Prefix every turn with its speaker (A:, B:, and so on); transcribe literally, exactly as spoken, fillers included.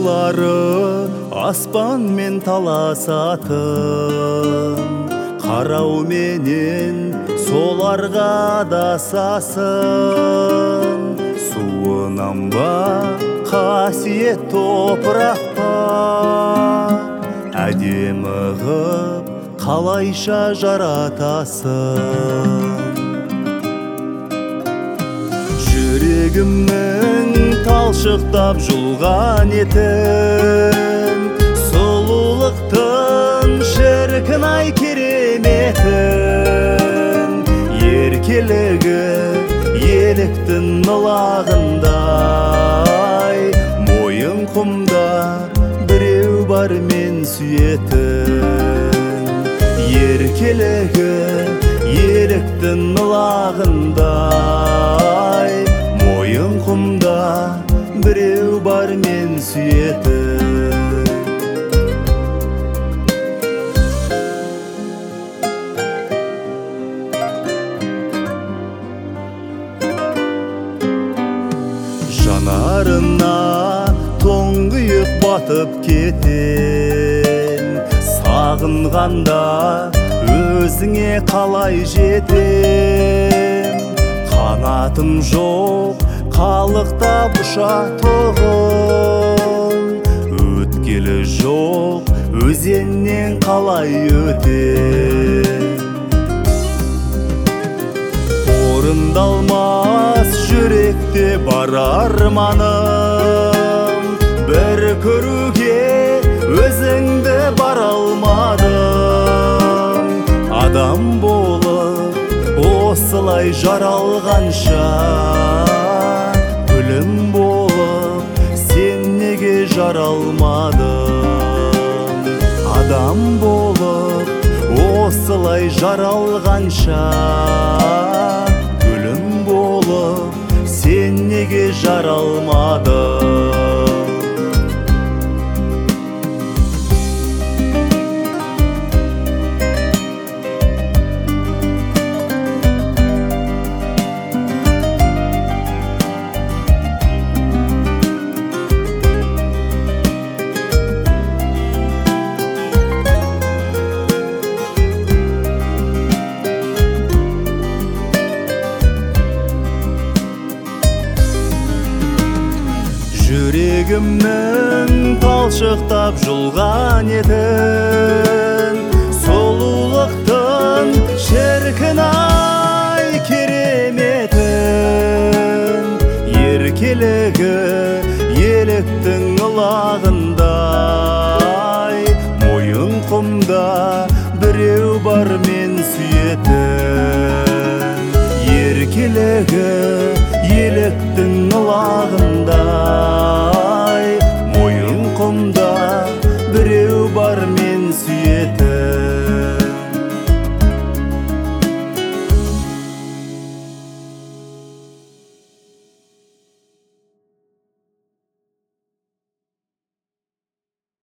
A: жылары аспан мен таласатын, қарау менен соларға адасасын. Суынан ба қасиет топырақ па, әдемі ғып қалайша жаратасың. Жүрегімнің талшықтап жұлған етін, сұлулықтың шіркін ай кереметін. Еркелігі еліктің ылағындай, мойын құмда біреу бар мен сүйетін. Еркелігі еліктің ылағындай, мойын құмда біреу бар мен сүйетін. Жанарына тоңғиық батып кетен, сағынғанда өзіңе қалай жетем. Қанатым жоқ, қалықтап ұшатұғын, өткелі жоқ, өзеннен қалай өтем. Орындалмас жүректе бар арманым, бір көруге өзіңді бара алмадым. Адам болып осылай жаралғанша, гүлім болып сен неге жаралмадың? Адам болып осылай жаралғанша, гүлім болып сен неге жаралмадың? Жүрегімнің талшықтап жұлған етін, сұлулықтың шіркін ай кереметін. Еркелігі еліктің ылағындай, мойын құмда біреу бар мен сүйетін. Еркелігі еліктің ылағындай,